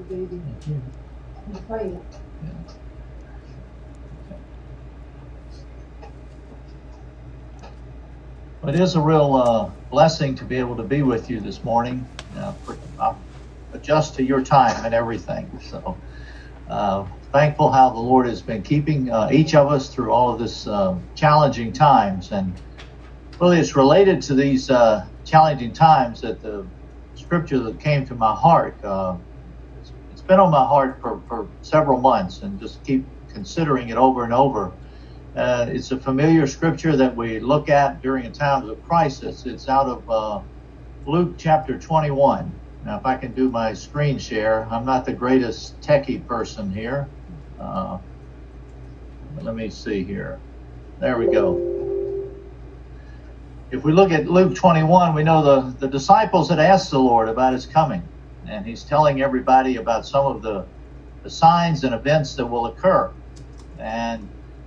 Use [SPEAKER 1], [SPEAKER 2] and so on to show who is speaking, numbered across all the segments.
[SPEAKER 1] baby. He's praying.
[SPEAKER 2] It is a real blessing to be able to be with you this morning. I'll adjust to your time and everything. So thankful how the Lord has been keeping each of us through all of this challenging times. And really it's related to these challenging times that the scripture that came to my heart, it's been on my heart for several months, and just keep considering it over and over. It's a familiar scripture that we look at during times of crisis. It's out of Luke chapter 21. Now, if I can do my screen share, I'm not the greatest techie person here. Let me see here. There we go. If we look at Luke 21, we know the disciples had asked the Lord about his coming. And he's telling everybody about some of the signs and events that will occur. And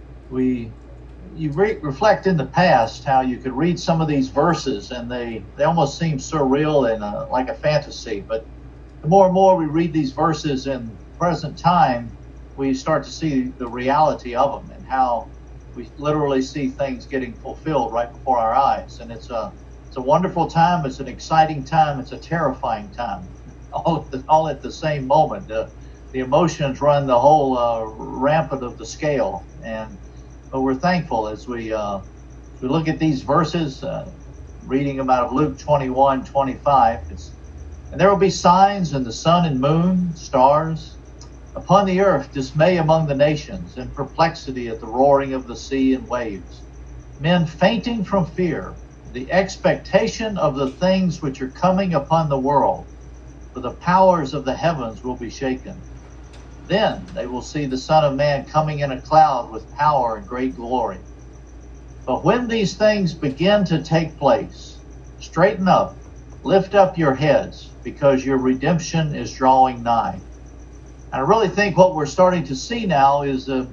[SPEAKER 2] you reflect in the past how you could read some of these verses and they almost seem surreal and like a fantasy. But the more and more we read these verses in present time, we start to see the reality of them and how we literally see things getting fulfilled right before our eyes. And it's a wonderful time. It's an exciting time. It's a terrifying time, all at the same moment. The emotions run the whole rampant of the scale. But we're thankful as we look at these verses, reading them out of Luke 21:25. And there will be signs in the sun and moon, stars, upon the earth dismay among the nations, and perplexity at the roaring of the sea and waves. Men fainting from fear, the expectation of the things which are coming upon the world, for the powers of the heavens will be shaken. Then they will see the Son of Man coming in a cloud with power and great glory. But when these things begin to take place, straighten up, lift up your heads, because your redemption is drawing nigh. And I really think what we're starting to see now is an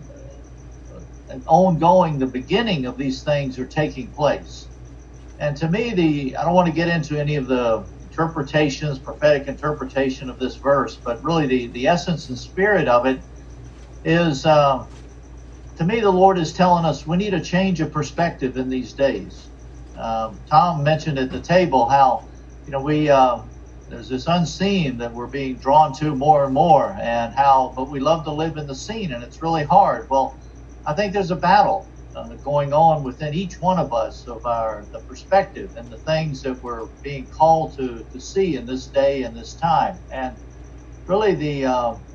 [SPEAKER 2] ongoing, the beginning of these things are taking place. And to me, I don't want to get into any of the interpretations, prophetic interpretation of this verse, but really the essence and spirit of it is, to me, the Lord is telling us we need a change of perspective in these days. Tom mentioned at the table how, there's this unseen that we're being drawn to more and more, but we love to live in the seen, and it's really hard. Well, I think there's a battle going on within each one of us of the perspective and the things that we're being called to see in this day and this time. And really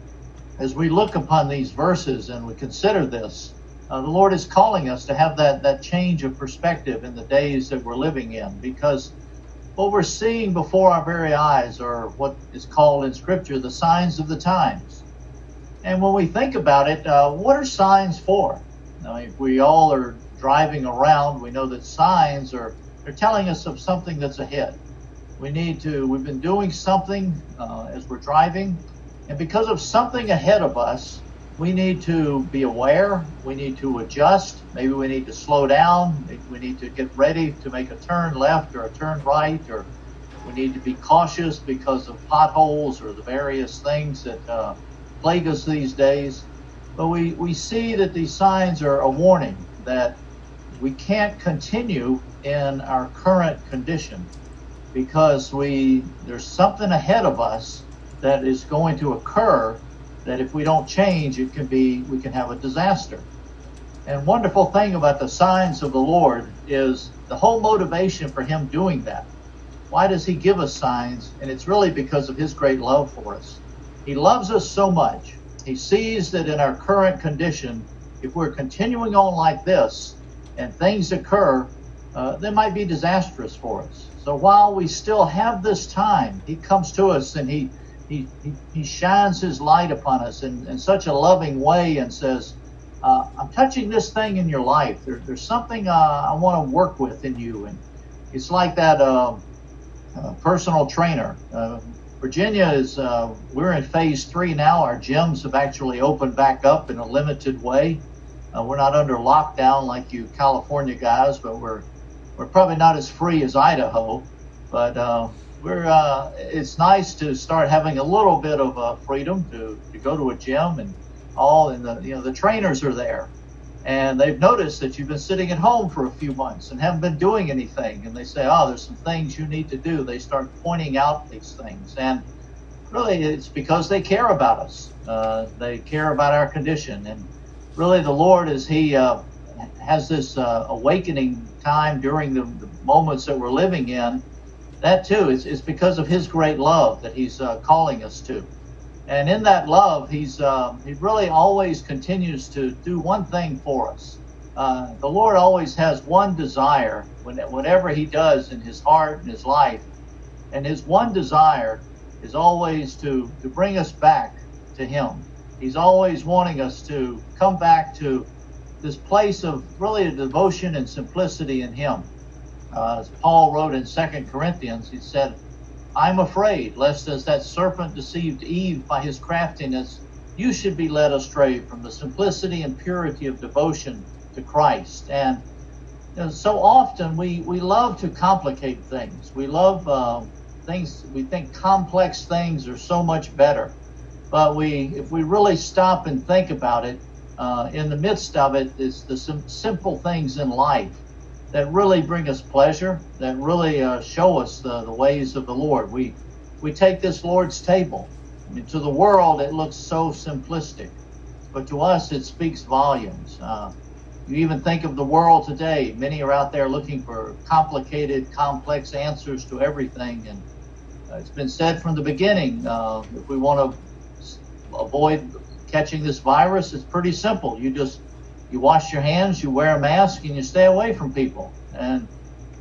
[SPEAKER 2] as we look upon these verses and we consider this, the Lord is calling us to have that change of perspective in the days that we're living in, because what we're seeing before our very eyes are what is called in Scripture the signs of the times. And when we think about it, what are signs for? Now, if we all are driving around, we know that signs they're telling us of something that's ahead. We've been doing something as we're driving, and because of something ahead of us, we need to be aware, we need to adjust, maybe we need to slow down, maybe we need to get ready to make a turn left or a turn right, or we need to be cautious because of potholes or the various things that plague us these days. But we see that these signs are a warning that we can't continue in our current condition, because there's something ahead of us that is going to occur that if we don't change, we can have a disaster. And wonderful thing about the signs of the Lord is the whole motivation for him doing that. Why does he give us signs? And it's really because of his great love for us. He loves us so much. He sees that in our current condition, if we're continuing on like this and things occur, they might be disastrous for us. So while we still have this time, he comes to us and he shines his light upon us in such a loving way and says, I'm touching this thing in your life. There's something I want to work with in you. And it's like that personal trainer. Virginia we're in phase 3 now. Our gyms have actually opened back up in a limited way. We're not under lockdown like you California guys, but we're probably not as free as Idaho. But it's nice to start having a little bit of freedom to go to a gym and all, and the trainers are there, and they've noticed that you've been sitting at home for a few months and haven't been doing anything, and they say, oh, there's some things you need to do. They start pointing out these things, and really it's because they care about us. They care about our condition, and really the Lord, as He has this awakening time during the moments that we're living in, that too is because of His great love that He's calling us to. And in that love, He really always continues to do one thing for us. The Lord always has one desire whatever He does in His heart and His life. And His one desire is always to bring us back to Him. He's always wanting us to come back to this place of really a devotion and simplicity in Him. As Paul wrote in 2 Corinthians, he said, I'm afraid lest as that serpent deceived Eve by his craftiness, you should be led astray from the simplicity and purity of devotion to Christ. And so often we love to complicate things. We love things, we think complex things are so much better. But if we really stop and think about it, in the midst of it is the simple things in life that really bring us pleasure, that really show us the ways of the Lord. We take this Lord's table. I mean, to the world, it looks so simplistic, but to us, it speaks volumes. You even think of the world today. Many are out there looking for complicated, complex answers to everything. And it's been said from the beginning, if we want to avoid catching this virus, it's pretty simple. You wash your hands, you wear a mask, and you stay away from people. And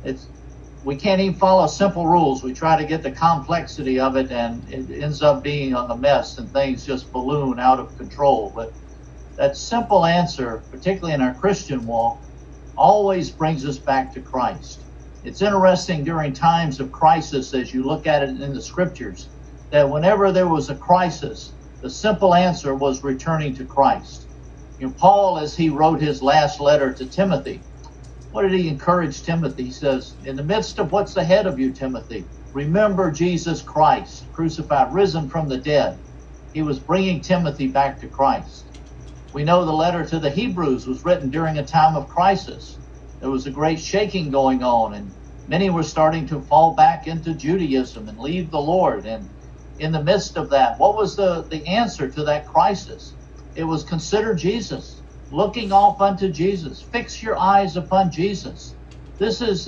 [SPEAKER 2] we can't even follow simple rules. We try to get the complexity of it, and it ends up being a mess, and things just balloon out of control. But that simple answer, particularly in our Christian walk, always brings us back to Christ. It's interesting during times of crisis, as you look at it in the scriptures, that whenever there was a crisis, the simple answer was returning to Christ. Paul, as he wrote his last letter to Timothy, what did he encourage Timothy? He says, in the midst of what's ahead of you, Timothy, remember Jesus Christ, crucified, risen from the dead. He was bringing Timothy back to Christ. We know the letter to the Hebrews was written during a time of crisis. There was a great shaking going on, and many were starting to fall back into Judaism and leave the Lord. And in the midst of that, what was the answer to that crisis? It was consider Jesus, looking off unto Jesus. Fix your eyes upon Jesus. This is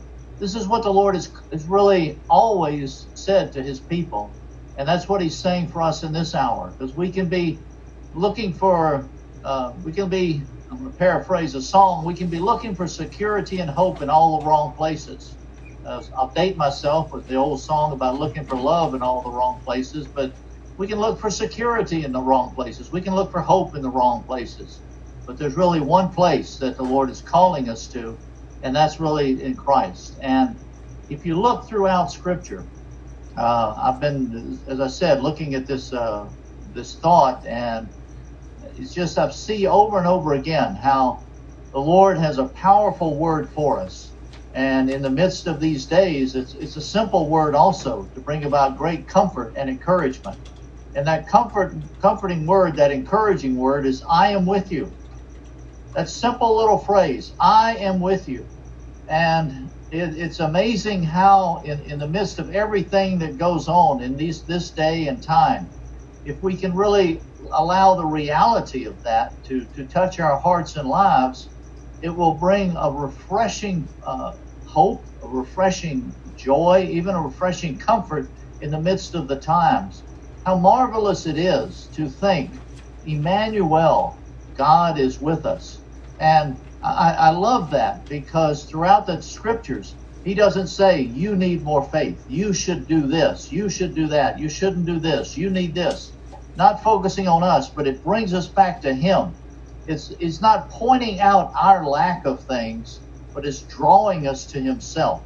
[SPEAKER 2] what the Lord has really always said to His people, and that's what He's saying for us in this hour. Because we can be looking for, I'm going to paraphrase a song, we can be looking for security and hope in all the wrong places. I'll date myself with the old song about looking for love in all the wrong places, but we can look for security in the wrong places. We can look for hope in the wrong places. But there's really one place that the Lord is calling us to, and that's really in Christ. And if you look throughout Scripture, I've been, as I said, looking at this thought, and it's just I see over and over again how the Lord has a powerful word for us. And in the midst of these days, it's a simple word also to bring about great comfort and encouragement. And that comforting word, that encouraging word is, I am with you. That simple little phrase, I am with you. And it's amazing how in the midst of everything that goes on in this day and time, if we can really allow the reality of that to touch our hearts and lives, it will bring a refreshing hope, a refreshing joy, even a refreshing comfort in the midst of the times. How marvelous it is to think, Emmanuel, God is with us. And I love that, because throughout the scriptures, He doesn't say, you need more faith. You should do this. You should do that. You shouldn't do this. You need this. Not focusing on us, but it brings us back to Him. It's not pointing out our lack of things, but it's drawing us to Himself.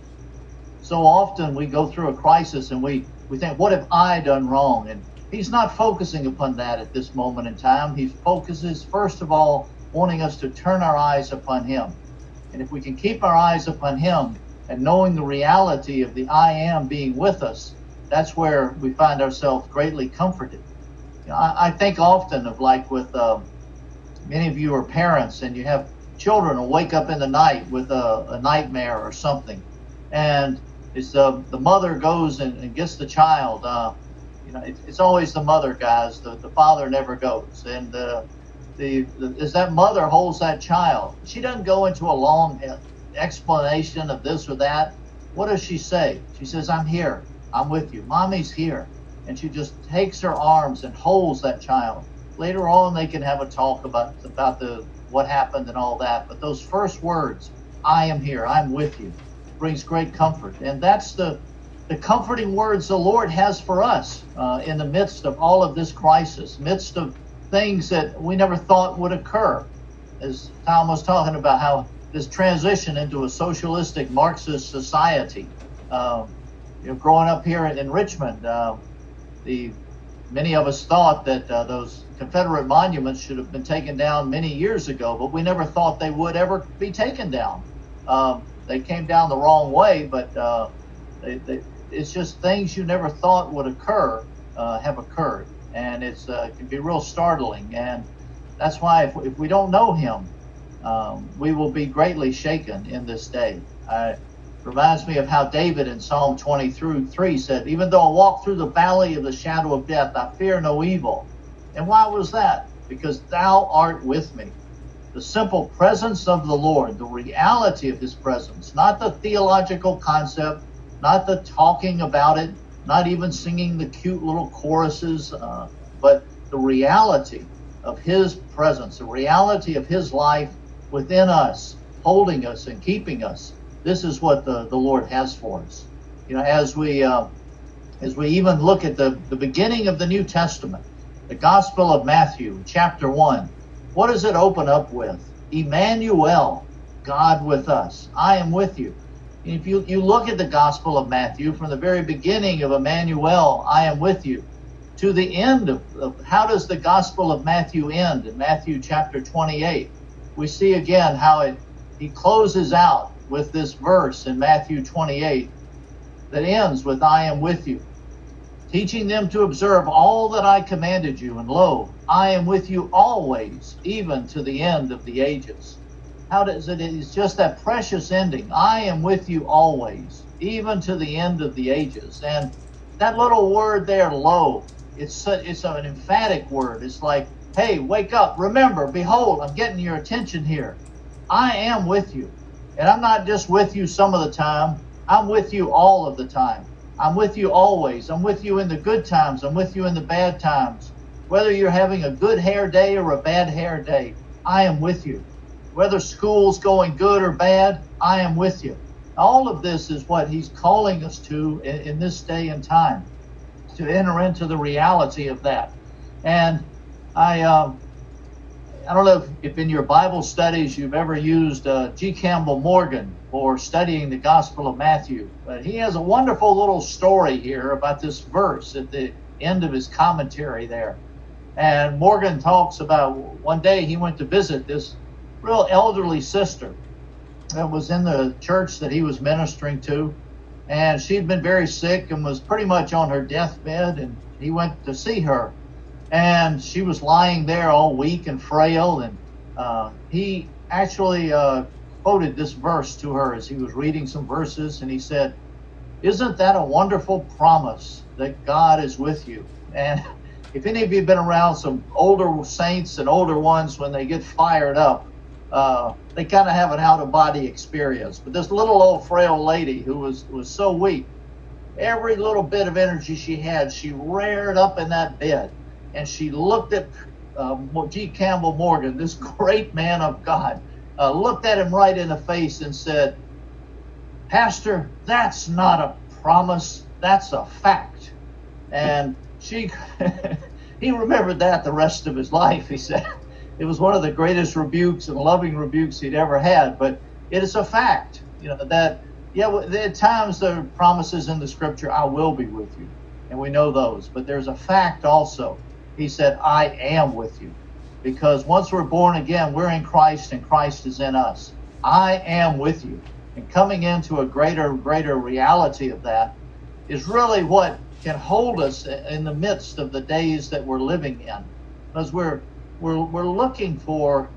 [SPEAKER 2] So often we go through a crisis and we think, what have I done wrong? And He's not focusing upon that at this moment in time. He focuses, first of all, wanting us to turn our eyes upon Him. And if we can keep our eyes upon Him, and knowing the reality of the I am being with us, that's where we find ourselves greatly comforted. I think often of like with many of you are parents and you have children who wake up in the night with a nightmare or something, and it's the mother goes and gets the child. It's always the mother, guys. The father never goes, and as that mother holds that child, she doesn't go into a long explanation of this or that. What does she say? She says, "I'm here. I'm with you. Mommy's here." And she just takes her arms and holds that child. Later on, they can have a talk about what happened and all that. But those first words, "I am here. I'm with you," brings great comfort. And that's the comforting words the Lord has for us in the midst of all of this crisis, midst of things that we never thought would occur. As Tom was talking about how this transition into a socialistic Marxist society, growing up here in Richmond, many of us thought that those Confederate monuments should have been taken down many years ago, but we never thought they would ever be taken down. They came down the wrong way, but it's just things you never thought would occur have occurred, and it can be real startling. And that's why if we don't know Him, we will be greatly shaken in this day. It reminds me of how David in Psalm 23 said, "Even though I walk through the valley of the shadow of death, I fear no evil." And why was that? Because Thou art with me. The simple presence of the Lord, the reality of His presence, not the theological concept, not the talking about it, not even singing the cute little choruses, but the reality of His presence, the reality of His life within us, holding us and keeping us. This is what the Lord has for us. As we even look at the beginning of the New Testament, the Gospel of Matthew, chapter 1, what does it open up with? Emmanuel, God with us. I am with you. If you look at the Gospel of Matthew, from the very beginning of Emmanuel, I am with you, to the end of how does the Gospel of Matthew end? In Matthew chapter 28, we see again how he closes out with this verse in Matthew 28 that ends with, "I am with you, teaching them to observe all that I commanded you, and lo, I am with you always, even to the end of the ages." How does it? It's just that precious ending. I am with you always, even to the end of the ages. And that little word there, lo, it's an emphatic word. It's like, hey, wake up, remember, behold, I'm getting your attention here. I am with you. And I'm not just with you some of the time. I'm with you all of the time. I'm with you always. I'm with you in the good times. I'm with you in the bad times. Whether you're having a good hair day or a bad hair day, I am with you. Whether school's going good or bad, I am with you. All of this is what He's calling us to in this day and time, to enter into the reality of that. And I don't know if in your Bible studies you've ever used G. Campbell Morgan for studying the Gospel of Matthew, but he has a wonderful little story here about this verse at the end of his commentary there. And Morgan talks about one day he went to visit this real elderly sister that was in the church that he was ministering to, and she'd been very sick and was pretty much on her deathbed, and he went to see her. And she was lying there all weak and frail, and he actually quoted this verse to her as he was reading some verses, and he said, "Isn't that a wonderful promise that God is with you?" And if any of you have been around some older saints and older ones, when they get fired up, they kind of have an out-of-body experience. But this little old frail lady who was so weak, every little bit of energy she had, she reared up in that bed. And she looked at G. Campbell Morgan, this great man of God, looked at him right in the face and said, "Pastor, that's not a promise, that's a fact." And he remembered that the rest of his life. He said it was one of the greatest rebukes and loving rebukes he'd ever had. But it is a fact, that, at times there are promises in the Scripture, "I will be with you," and we know those. But there's a fact also. He said, "I am with you." Because once we're born again, we're in Christ and Christ is in us. I am with you. and coming into a greater reality of that is really what can hold us in the midst of the days that we're living in, because we're looking for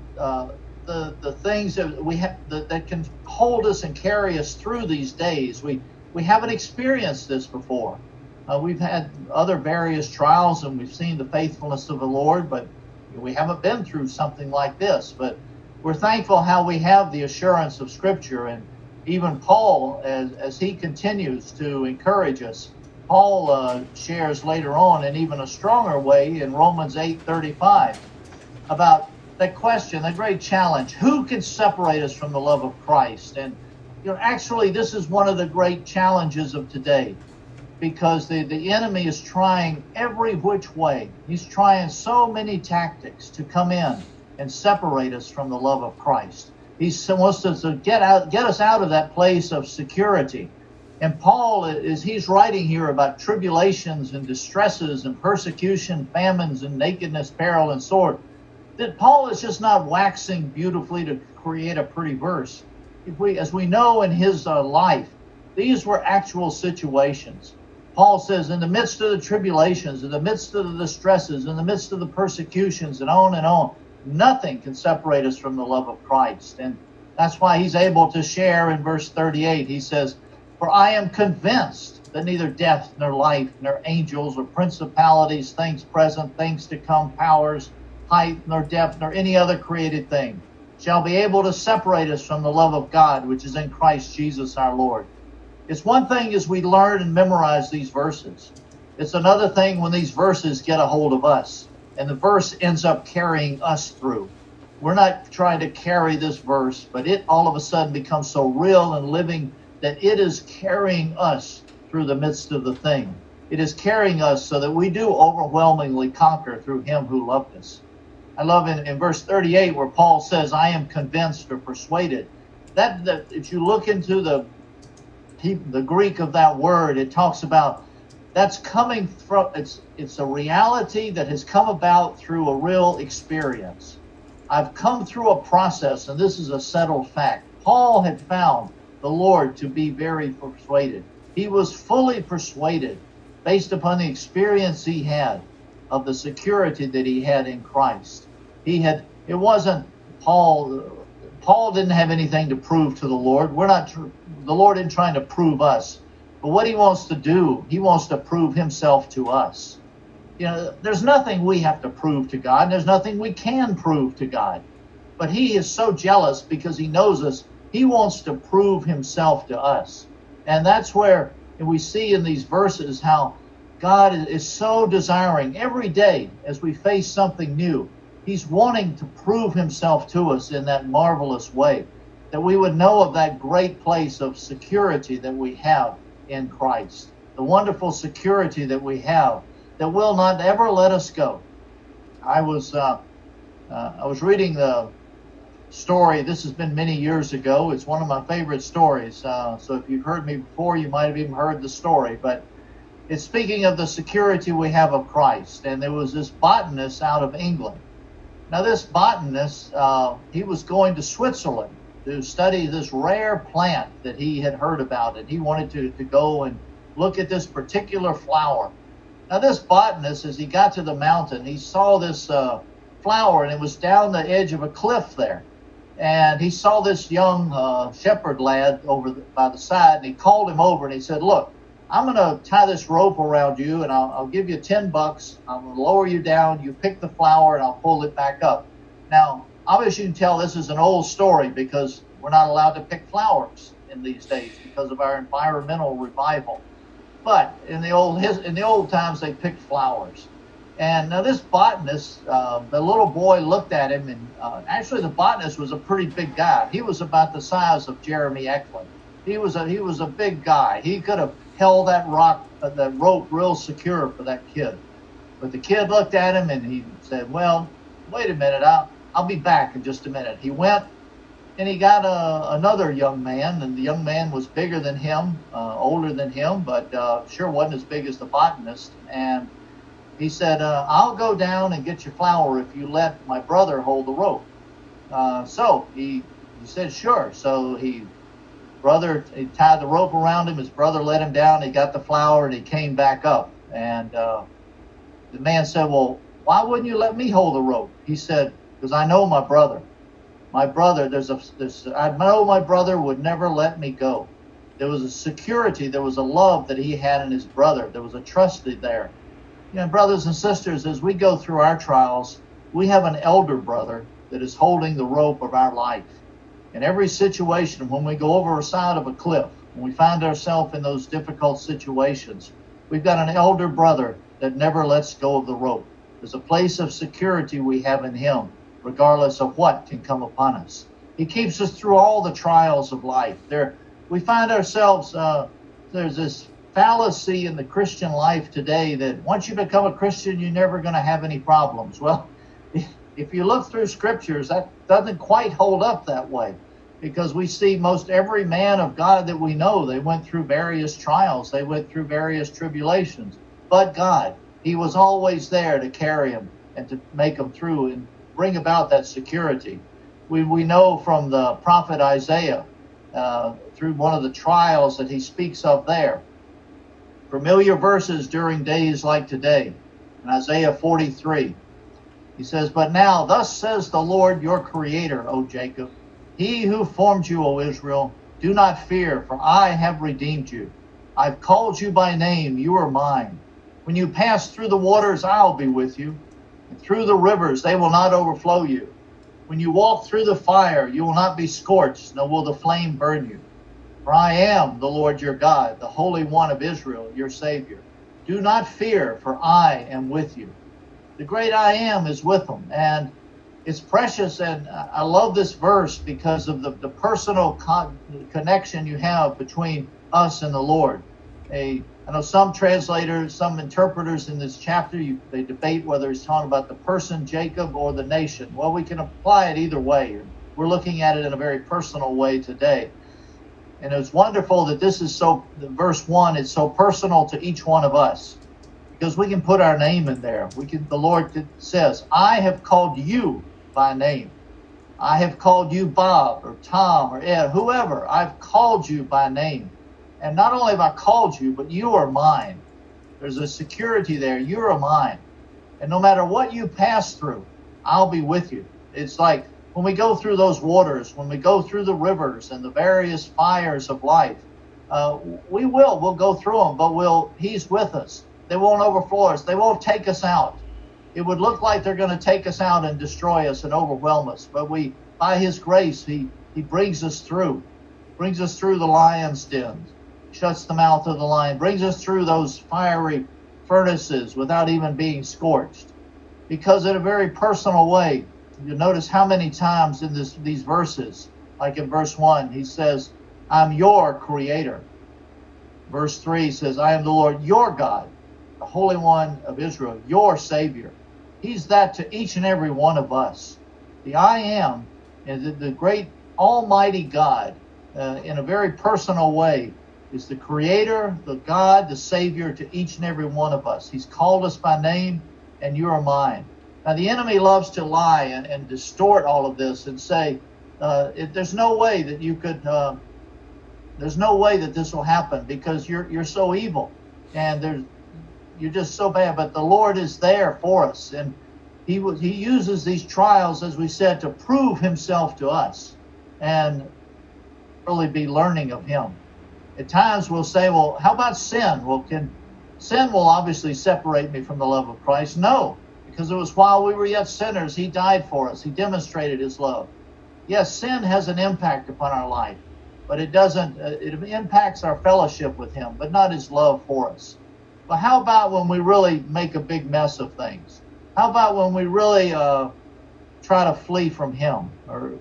[SPEAKER 2] the things that we have that can hold us and carry us through these days. We haven't experienced this before. We've had other various trials and we've seen the faithfulness of the Lord, but we haven't been through something like this. But we're thankful how we have the assurance of Scripture. And even Paul, as he continues to encourage us, Paul shares later on in even a stronger way in Romans 8:35 about that question, that great challenge: who can separate us from the love of Christ? And actually, this is one of the great challenges of today, because the enemy is trying every which way. He's trying so many tactics to come in and separate us from the love of Christ. He wants us to get us out of that place of security. And Paul, he's writing here about tribulations and distresses and persecution, famines and nakedness, peril and sword, that Paul is just not waxing beautifully to create a pretty verse. As we know in his life, these were actual situations. Paul says, in the midst of the tribulations, in the midst of the distresses, in the midst of the persecutions, and on, nothing can separate us from the love of Christ. And that's why he's able to share in verse 38. He says, for I am convinced that neither death, nor life, nor angels, or principalities, things present, things to come, powers, height, nor depth, nor any other created thing shall be able to separate us from the love of God, which is in Christ Jesus our Lord. It's one thing as we learn and memorize these verses. It's another thing when these verses get a hold of us, and the verse ends up carrying us through. We're not trying to carry this verse, but it all of a sudden becomes so real and living that it is carrying us through the midst of the thing. It is carrying us so that we do overwhelmingly conquer through him who loved us. I love in verse 38 where Paul says, I am convinced or persuaded. That if you look into the Greek of that word, it talks about that's coming from, it's a reality that has come about through a real experience. I've come through a process, and this is a settled fact. Paul had found the Lord to be very persuaded. He was fully persuaded based upon the experience he had of the security that he had in Christ. It wasn't Paul didn't have anything to prove to the Lord. The Lord isn't trying to prove us. But what he wants to do, he wants to prove himself to us. There's nothing we have to prove to God. And there's nothing we can prove to God. But he is so jealous because he knows us. He wants to prove himself to us. And that's where we see in these verses how God is so desiring every day as we face something new. He's wanting to prove himself to us in that marvelous way, that we would know of that great place of security that we have in Christ, the wonderful security that we have that will not ever let us go. I was reading the story. This has been many years ago. It's one of my favorite stories. So if you've heard me before, you might have even heard the story. But it's speaking of the security we have of Christ. And there was this botanist out of England. Now this botanist, he was going to Switzerland to study this rare plant that he had heard about. And he wanted to go and look at this particular flower. Now this botanist, as he got to the mountain, he saw this flower, and it was down the edge of a cliff there. And he saw this young shepherd lad over by the side, and he called him over and he said, look, I'm going to tie this rope around you, and I'll give you $10. I'm going to lower you down. You pick the flower, and I'll pull it back up. Now, obviously you can tell this is an old story because we're not allowed to pick flowers in these days because of our environmental revival. But in the old times, they picked flowers. And now this botanist, the little boy looked at him, and actually the botanist was a pretty big guy. He was about the size of Jeremy Eklund. He was a big guy. He could have held that rope real secure for that kid. But the kid looked at him and he said, well, wait a minute, I'll be back in just a minute. He went and he got another young man, and the young man was bigger than him, older than him, but sure wasn't as big as the botanist. And he said, I'll go down and get your flower if you let my brother hold the rope. So he said, sure. So he brother, he tied the rope around him. His brother let him down. He got the flour and he came back up. And the man said, well, why wouldn't you let me hold the rope? He said, because I know my brother. My brother, I know my brother would never let me go. There was a security, there was a love that he had in his brother. There was a trust there. You know, brothers and sisters, as we go through our trials, we have an elder brother that is holding the rope of our life. In every situation, when we go over a side of a cliff, when we find ourselves in those difficult situations, we've got an elder brother that never lets go of the rope. There's a place of security we have in him, regardless of what can come upon us. He keeps us through all the trials of life. We find ourselves, there's this fallacy in the Christian life today that once you become a Christian, you're never going to have any problems. Well, if you look through scriptures, that doesn't quite hold up that way, because we see most every man of God that we know, they went through various trials, they went through various tribulations. But God, he was always there to carry them and to make them through and bring about that security. We know from the prophet Isaiah, through one of the trials that he speaks of there, familiar verses during days like today, in Isaiah 43. He says, but now, thus says the Lord your Creator, O Jacob, he who formed you, O Israel, do not fear, for I have redeemed you. I've called you by name, you are mine. When you pass through the waters, I'll be with you. And through the rivers, they will not overflow you. When you walk through the fire, you will not be scorched, nor will the flame burn you. For I am the Lord your God, the Holy One of Israel, your Savior. Do not fear, for I am with you. The great I am is with them. And it's precious, and I love this verse because of the personal connection you have between us and the Lord. I know some translators, some interpreters in this chapter, they debate whether he's talking about the person Jacob or the nation. Well, we can apply it either way. We're looking at it in a very personal way today. And it's wonderful that this is verse 1 is so personal to each one of us, because we can put our name in there. The Lord says, I have called you by name. I have called you Bob or Tom or Ed, whoever. I've called you by name. And not only have I called you, but you are mine. There's a security there. You are mine. And no matter what you pass through, I'll be with you. It's like when we go through those waters, when we go through the rivers and the various fires of life, we'll go through them, but he's with us. They won't overflow us. They won't take us out. It would look like they're going to take us out and destroy us and overwhelm us. But by his grace, he brings us through the lion's den, shuts the mouth of the lion, brings us through those fiery furnaces without even being scorched. Because in a very personal way, you'll notice how many times in these verses, like in verse 1, he says, I'm your Creator. Verse 3 says, I am the Lord your God, the Holy One of Israel, your Savior. He's that to each and every one of us. The I am, and the great almighty God, in a very personal way, is the Creator, the God, the Savior to each and every one of us. He's called us by name, and you are mine. Now, the enemy loves to lie and distort all of this and say, there's no way that you could, there's no way that this will happen because you're so evil and you're just so bad. But the Lord is there for us, and He uses these trials, as we said, to prove Himself to us and really be learning of Him. At times we'll say, well, how about sin? Well, sin will obviously separate me from the love of Christ? No. Because it was while we were yet sinners, He died for us. He demonstrated His love. Yes, sin has an impact upon our life, but it doesn't. It impacts our fellowship with Him, but not His love for us. But how about when we really make a big mess of things? How about when we really try to flee from Him? Or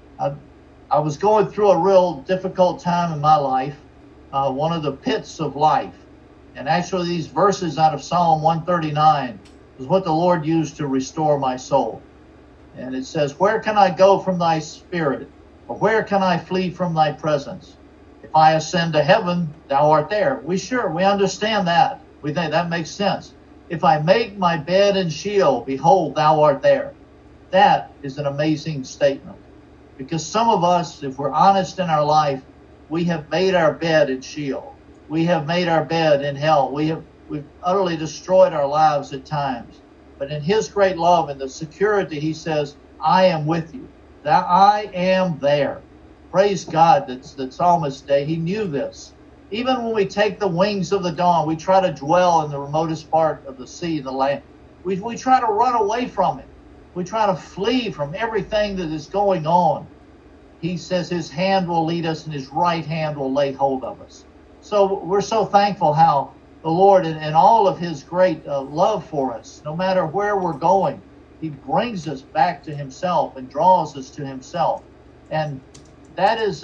[SPEAKER 2] I was going through a real difficult time in my life, one of the pits of life. And actually these verses out of Psalm 139 is what the Lord used to restore my soul. And it says, where can I go from thy spirit? Or where can I flee from thy presence? If I ascend to heaven, thou art there. We understand that. We think that makes sense. If I make my bed in Sheol, behold, thou art there. That is an amazing statement. Because some of us, if we're honest in our life, we have made our bed in Sheol. We have made our bed in hell. We've utterly destroyed our lives at times. But in his great love and the security, he says, I am with you. That I am there. Praise God that the psalmist day, he knew this. Even when we take the wings of the dawn, we try to dwell in the remotest part of the sea, the land. We try to run away from it. We try to flee from everything that is going on. He says his hand will lead us and his right hand will lay hold of us. So we're so thankful how the Lord, in all of his great love for us, no matter where we're going, he brings us back to himself and draws us to himself. And that's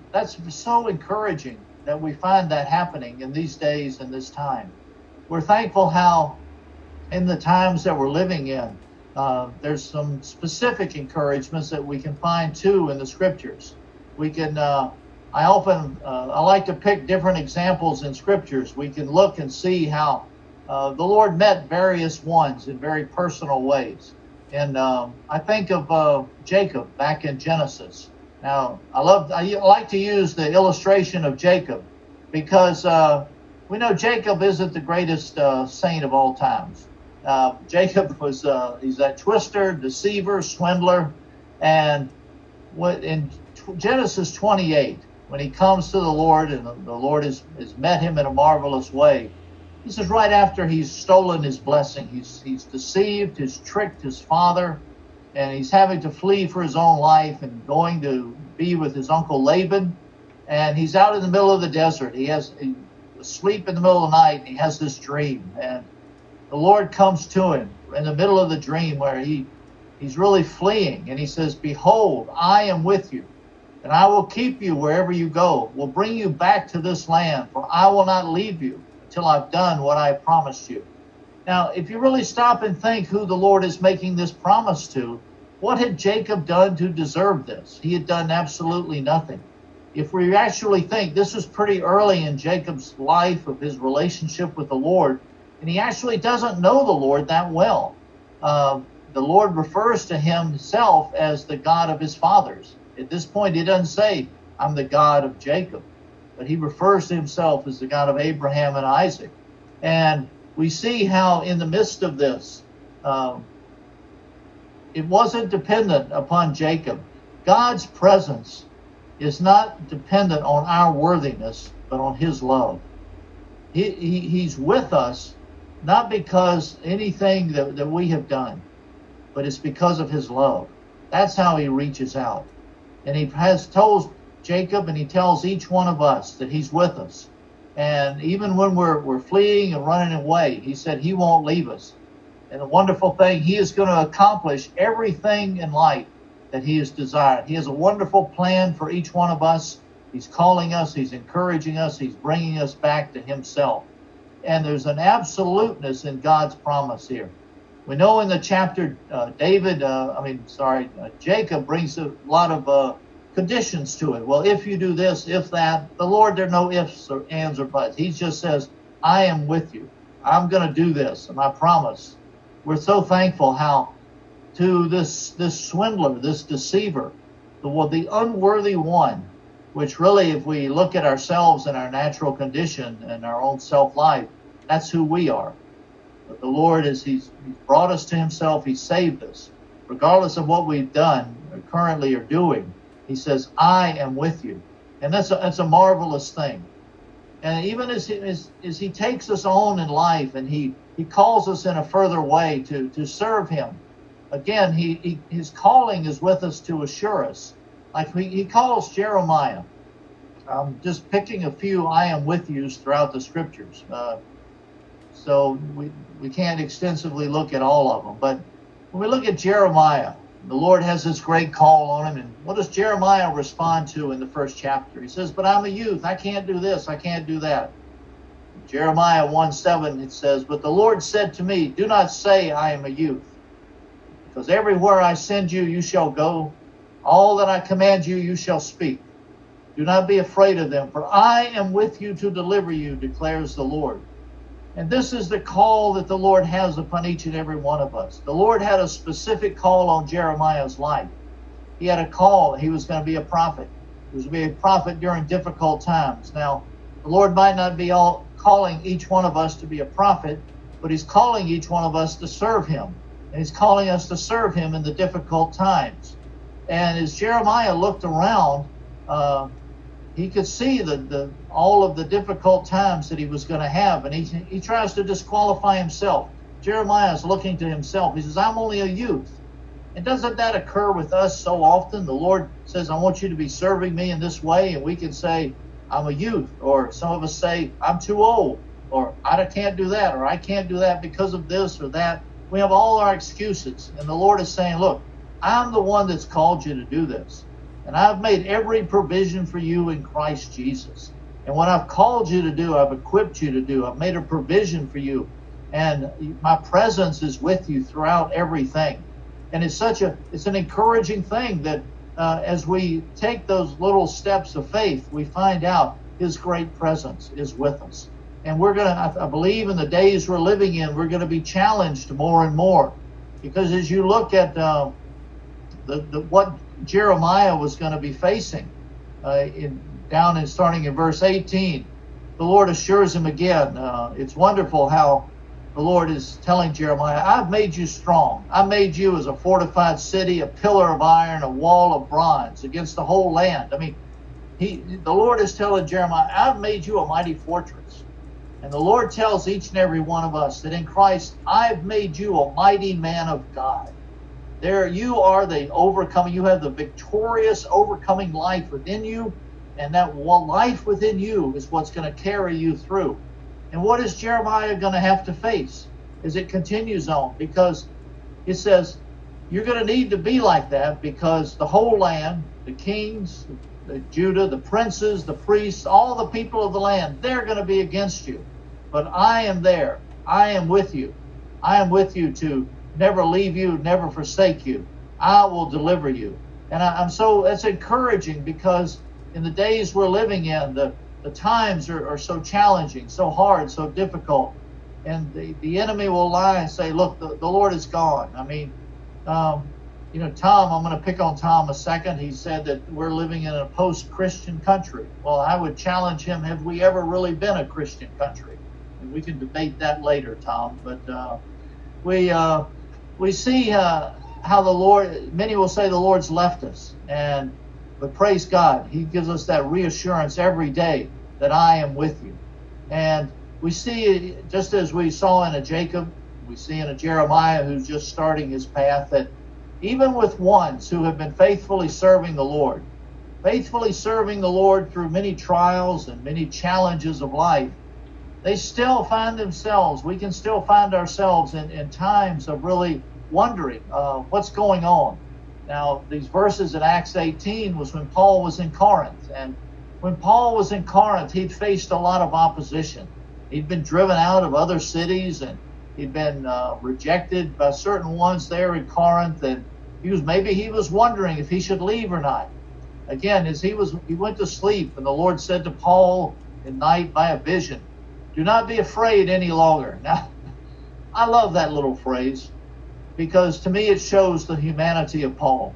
[SPEAKER 2] so encouraging that we find that happening in these days and this time. We're thankful how in the times that we're living in, there's some specific encouragements that we can find too in the scriptures. We can, I like to pick different examples in scriptures. We can look and see how the Lord met various ones in very personal ways. And I think of Jacob back in Genesis. Now, I like to use the illustration of Jacob because we know Jacob isn't the greatest saint of all times. Jacob was, he's that twister, deceiver, swindler. And in Genesis 28, when he comes to the Lord and the Lord has met him in a marvelous way, this is right after he's stolen his blessing. He's deceived, he's tricked his father, and he's having to flee for his own life and going to be with his uncle Laban. And he's out in the middle of the desert. He's asleep in the middle of the night, and he has this dream. And the Lord comes to him in the middle of the dream where he's really fleeing. And he says, behold, I am with you, and I will keep you wherever you go. Will bring you back to this land, for I will not leave you until I've done what I promised you. Now, if you really stop and think who the Lord is making this promise to, what had Jacob done to deserve this? He had done absolutely nothing. If we actually think this was pretty early in Jacob's life of his relationship with the Lord, and he actually doesn't know the Lord that well. The Lord refers to himself as the God of his fathers. At this point, he doesn't say, I'm the God of Jacob, but he refers to himself as the God of Abraham and Isaac. And we see how in the midst of this, it wasn't dependent upon Jacob. God's presence is not dependent on our worthiness, but on his love. He's with us, not because anything that we have done, but it's because of his love. That's how he reaches out. And he has told Jacob, and he tells each one of us that he's with us. And even when we're fleeing and running away, he said he won't leave us. And the wonderful thing, he is going to accomplish everything in life that he has desired. He has a wonderful plan for each one of us. He's calling us, he's encouraging us, he's bringing us back to himself. And there's an absoluteness in God's promise here. We know in the chapter, Jacob brings a lot of conditions to it. Well, if you do this, if that, the Lord, there are no ifs or ands or buts. He just says, I am with you. I'm going to do this, and I promise. We're so thankful how to this swindler, this deceiver, the unworthy one, which really, if we look at ourselves and our natural condition and our own self-life, that's who we are. But the Lord, he's brought us to himself. He saved us. Regardless of what we've done or currently are doing, he says, I am with you. And that's a marvelous thing. And even as he takes us on in life and he calls us in a further way to serve him, again, his calling is with us to assure us. Like he calls Jeremiah. I'm just picking a few I am with yous throughout the scriptures. So we can't extensively look at all of them. But when we look at Jeremiah, the Lord has this great call on him. And what does Jeremiah respond to in the first chapter? He says, but I'm a youth. I can't do this. I can't do that. Jeremiah 1:7, it says, but the Lord said to me, do not say I am a youth, because everywhere I send you, you shall go. All that I command you, you shall speak. Do not be afraid of them, for I am with you to deliver you, declares the Lord. And this is the call that the Lord has upon each and every one of us. The Lord had a specific call on Jeremiah's life. He had a call. He was going to be a prophet. He was to be a prophet during difficult times. Now, the Lord might not be calling each one of us to be a prophet, but He's calling each one of us to serve Him. And He's calling us to serve Him in the difficult times. And as Jeremiah looked around, he could see all of the difficult times that he was going to have. And he tries to disqualify himself. Jeremiah is looking to himself. He says, I'm only a youth. And doesn't that occur with us so often? The Lord says, I want you to be serving me in this way. And we can say, I'm a youth. Or some of us say, I'm too old. Or I can't do that. Or I can't do that because of this or that. We have all our excuses. And the Lord is saying, look, I'm the one that's called you to do this. And I've made every provision for you in Christ Jesus. And what I've called you to do, I've equipped you to do. I've made a provision for you. And my presence is with you throughout everything. And it's an encouraging thing that as we take those little steps of faith, we find out His great presence is with us. And we're going to, I believe in the days we're living in, we're going to be challenged more and more. Because as you look at what Jeremiah was going to be facing, starting in verse 18, the Lord assures him again. It's wonderful how the Lord is telling Jeremiah, I've made you strong. I made you as a fortified city, a pillar of iron, a wall of bronze against the whole land. I mean, the Lord is telling Jeremiah, I've made you a mighty fortress. And the Lord tells each and every one of us that in Christ, I've made you a mighty man of God. There you are the overcoming. You have the victorious overcoming life within you. And that life within you is what's going to carry you through. And what is Jeremiah going to have to face as it continues on? Because it says, you're going to need to be like that because the whole land, the kings, the Judah, the princes, the priests, all the people of the land, they're going to be against you. But I am there. I am with you. I am with you to never leave you, never forsake you. I will deliver you. And it's encouraging because in the days we're living in, the times are so challenging, so hard, so difficult. And the enemy will lie and say, look, the Lord is gone. I mean, Tom, I'm going to pick on Tom a second. He said that we're living in a post-Christian country. Well, I would challenge him, have we ever really been a Christian country? And we can debate that later, Tom. But we see how the Lord, many will say the Lord's left us. But praise God, He gives us that reassurance every day that I am with you. And we see, just as we saw in a Jacob, we see in a Jeremiah who's just starting his path, that even with ones who have been faithfully serving the Lord through many trials and many challenges of life, they still find themselves, we can still find ourselves in times of really wondering what's going on. Now, these verses in Acts 18 was when Paul was in Corinth. And when Paul was in Corinth, he'd faced a lot of opposition. He'd been driven out of other cities, and he'd been rejected by certain ones there in Corinth. And maybe he was wondering if he should leave or not. Again, as he went to sleep, and the Lord said to Paul at night by a vision, do not be afraid any longer. Now, I love that little phrase, because to me it shows the humanity of Paul.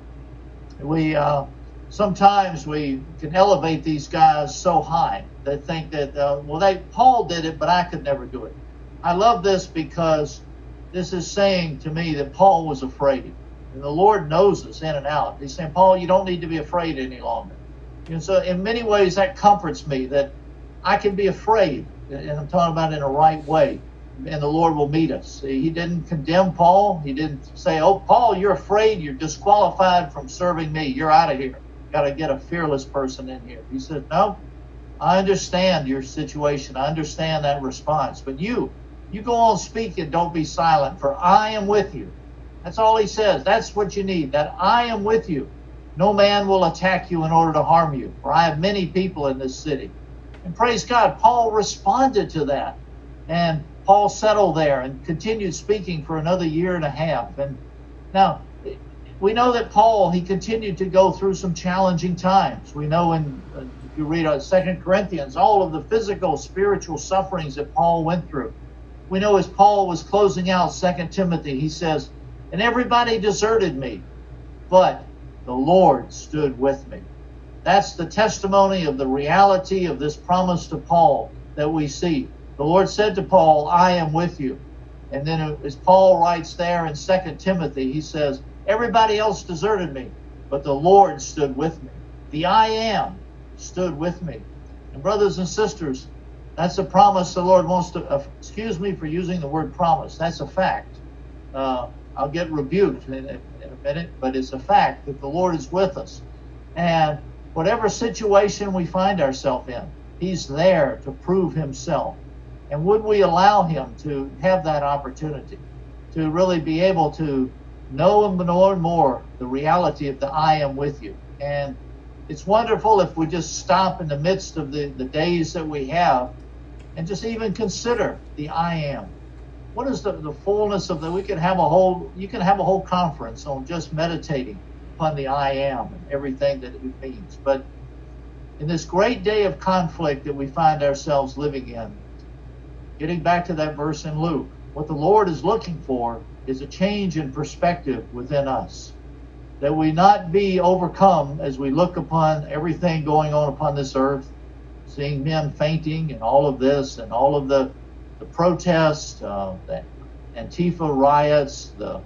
[SPEAKER 2] Sometimes we can elevate these guys so high that think that, Paul did it, but I could never do it. I love this because this is saying to me that Paul was afraid. And the Lord knows us in and out. He's saying, Paul, you don't need to be afraid any longer. And so in many ways that comforts me that I can be afraid, and I'm talking about in a right way. And the Lord will meet us. He didn't condemn Paul. He didn't say, oh, Paul, you're afraid. You're disqualified from serving me. You're out of here. Got to get a fearless person in here. He said, no, I understand your situation. I understand that response. But you go on speaking. Don't be silent, for I am with you. That's all he says. That's what you need, that I am with you. No man will attack you in order to harm you, for I have many people in this city. And praise God, Paul responded to that. And Paul settled there and continued speaking for another year and a half. And now, we know that Paul, he continued to go through some challenging times. We know if you read 2 Corinthians, all of the physical, spiritual sufferings that Paul went through. We know as Paul was closing out 2 Timothy, he says, and everybody deserted me, but the Lord stood with me. That's the testimony of the reality of this promise to Paul that we see. The Lord said to Paul, I am with you. And then as Paul writes there in 2 Timothy, he says, everybody else deserted me, but the Lord stood with me. The I am stood with me. And brothers and sisters, that's a promise the Lord wants to, excuse me for using the word promise. That's a fact. I'll get rebuked in a minute, but it's a fact that the Lord is with us. And whatever situation we find ourselves in, He's there to prove Himself. And would we allow Him to have that opportunity to really be able to know and more and more the reality of the I am with you? And it's wonderful if we just stop in the midst of the days that we have and just even consider the I am. What is the fullness of you can have a whole conference on just meditating upon the I am and everything that it means. But in this great day of conflict that we find ourselves living in, getting back to that verse in Luke, what the Lord is looking for is a change in perspective within us. That we not be overcome as we look upon everything going on upon this earth, seeing men fainting and all of this and all of the protests, the Antifa riots, the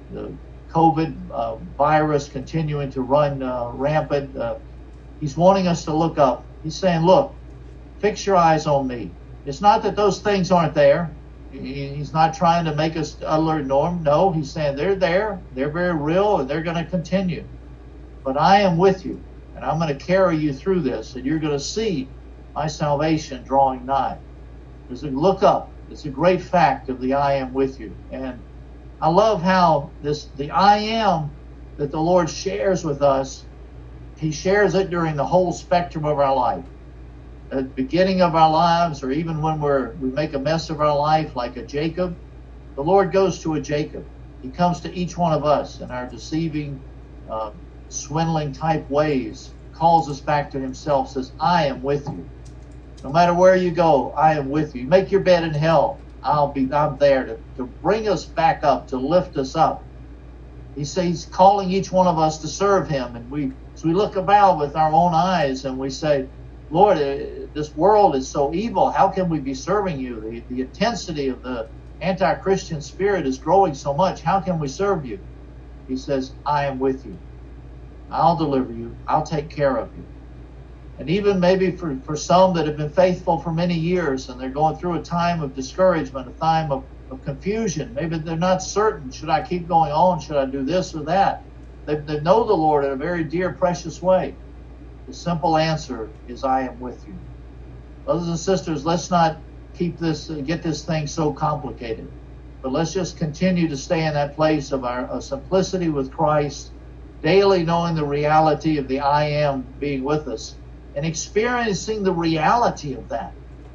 [SPEAKER 2] COVID virus continuing to run rampant. He's wanting us to look up. He's saying, look, fix your eyes on me. It's not that those things aren't there. He's not trying to make us ignore them. No, he's saying they're there. They're very real, and they're going to continue. But I am with you, and I'm going to carry you through this, and you're going to see my salvation drawing nigh. Look up. It's a great fact of the I am with you. And I love how the I am that the Lord shares with us, He shares it during the whole spectrum of our life. At the beginning of our lives, or even when we make a mess of our life, like a Jacob, the Lord goes to a Jacob. He comes to each one of us in our deceiving, swindling type ways, calls us back to Himself, says, I am with you. No matter where you go, I am with you. Make your bed in hell. I'm there to bring us back up, to lift us up. He says He's calling each one of us to serve Him. And we look about with our own eyes and we say, Lord, this world is so evil. How can we be serving you? The intensity of the anti-Christian spirit is growing so much. How can we serve you? He says, I am with you. I'll deliver you. I'll take care of you. And even maybe for some that have been faithful for many years and they're going through a time of discouragement, a time of confusion. Maybe they're not certain. Should I keep going on? Should I do this or that? They know the Lord in a very dear, precious way. The simple answer is, I am with you. Brothers and sisters, let's not get this thing so complicated. But let's just continue to stay in that place of our simplicity with Christ, daily knowing the reality of the I am being with us, and experiencing the reality of that.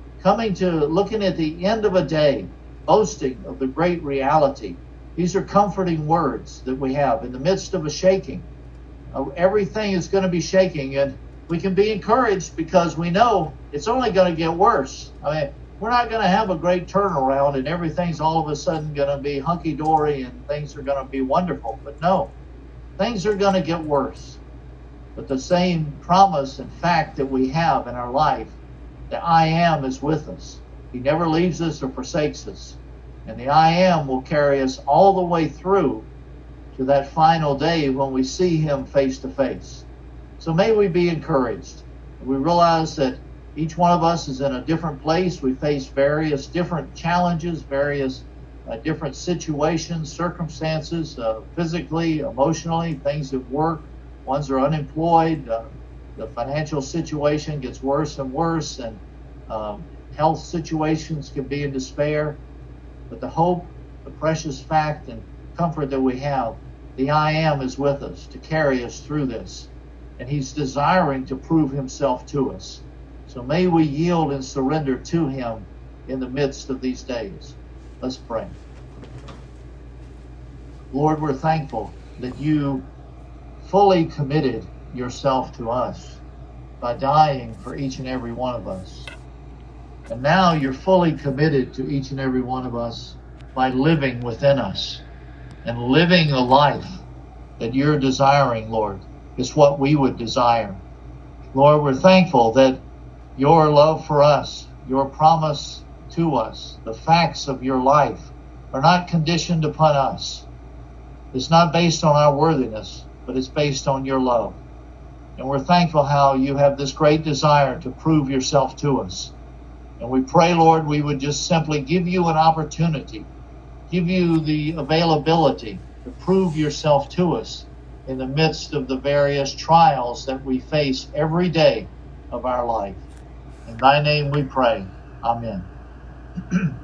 [SPEAKER 2] Looking at the end of a day, boasting of the great reality. These are comforting words that we have in the midst of a shaking. Everything is going to be shaking, and we can be encouraged because we know it's only going to get worse. We're not going to have a great turnaround and everything's all of a sudden going to be hunky-dory and things are going to be wonderful. But no, things are going to get worse. But the same promise and fact that we have in our life, the I am is with us. He never leaves us or forsakes us. And the I am will carry us all the way through to that final day when we see Him face to face. So may we be encouraged. We realize that each one of us is in a different place. We face various different challenges, various different situations, circumstances, physically, emotionally, things at work. Ones are unemployed. The financial situation gets worse and worse, and health situations can be in despair. But the hope, the precious fact and comfort that we have, the I am is with us to carry us through this. And He's desiring to prove Himself to us. So may we yield and surrender to Him in the midst of these days. Let's pray. Lord, we're thankful that You fully committed Yourself to us by dying for each and every one of us. And now You're fully committed to each and every one of us by living within us and living a life that You're desiring, Lord, is what we would desire. Lord, we're thankful that your love for us, your promise to us, the facts of your life are not conditioned upon us. It's not based on our worthiness, but it's based on your love. And we're thankful how you have this great desire to prove yourself to us. And we pray, Lord, we would just simply give you an opportunity, give you the availability to prove yourself to us in the midst of the various trials that we face every day of our life. In thy name we pray. Amen.